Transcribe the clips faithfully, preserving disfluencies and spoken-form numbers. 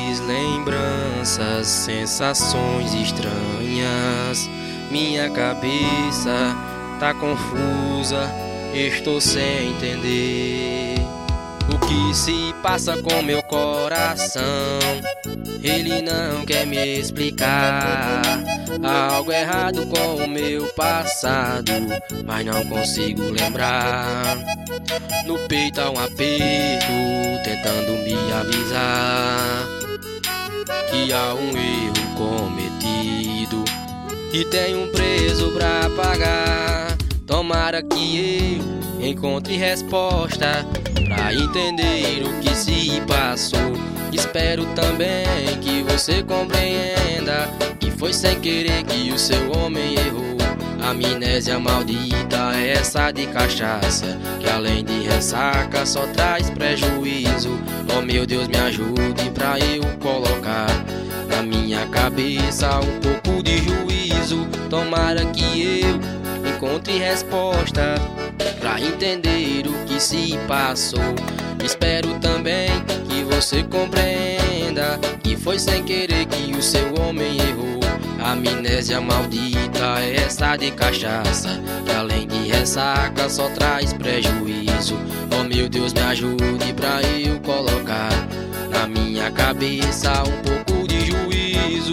lembranças, sensações estranhas. Minha cabeça tá confusa, estou sem entender o que se passa com meu coração. Ele não quer me explicar. Há algo errado com o meu passado, mas não consigo lembrar. No peito há um aperto, tentando me avisar que há um erro cometido e tenho um preço pra pagar. Tomara que eu encontre resposta pra entender o que se passou. Espero também que você compreenda que foi sem querer que o seu homem errou. Amnésia maldita é essa de cachaça, que além de ressaca só traz prejuízo. Oh meu Deus, me ajude pra eu colocar na minha cabeça um pouco de juízo. Tomara que eu encontre resposta pra entender o que se passou. Espero também que você compreenda que foi sem querer que o seu homem errou. Amnésia maldita é essa de cachaça, que além de ressaca só traz prejuízo. Oh meu Deus, me ajude pra eu colocar na minha cabeça um pouco de juízo.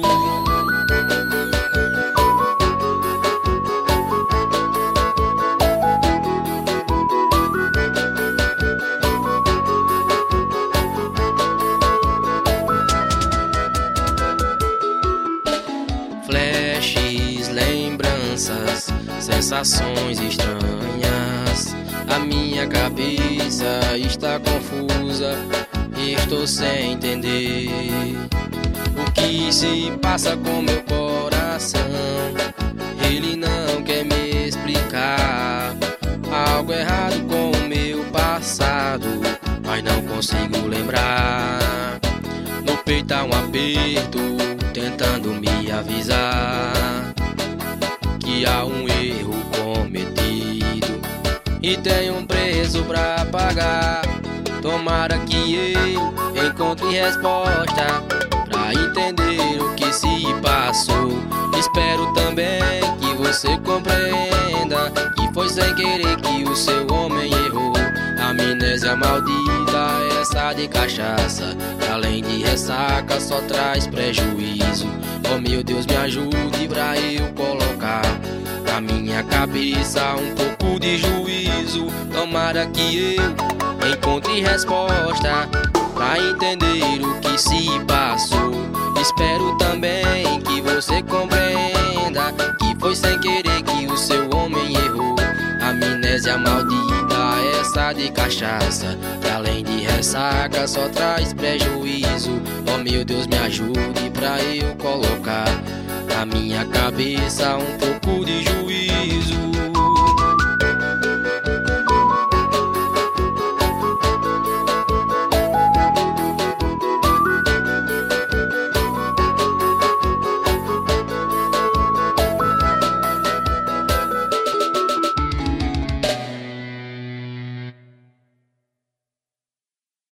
Flashes, lembranças, sensações estranhas. A minha cabeça está confusa, estou sem entender o que se passa com meu coração. Ele não quer me explicar. Há algo errado com o meu passado, mas não consigo lembrar. No peito há um aperto, tentando me avisar que há um erro cometido e tenho um preço pra pagar. Tomara que eu encontre resposta pra entender o que se passou. Espero também que você compreenda que foi sem querer que o seu homem errou. Amnésia maldita é essa de cachaça, que além de ressaca só traz prejuízo. Oh meu Deus, me ajude pra eu colocar na minha cabeça um pouco de juízo. Tomara que eu encontre resposta pra entender o que se passou. Espero também que você compreenda que foi sem querer que o seu homem errou. Amnésia maldita é essa de cachaça, que além de ressaca só traz prejuízo. Oh meu Deus, me ajude pra eu colocar na minha cabeça um pouco de juízo.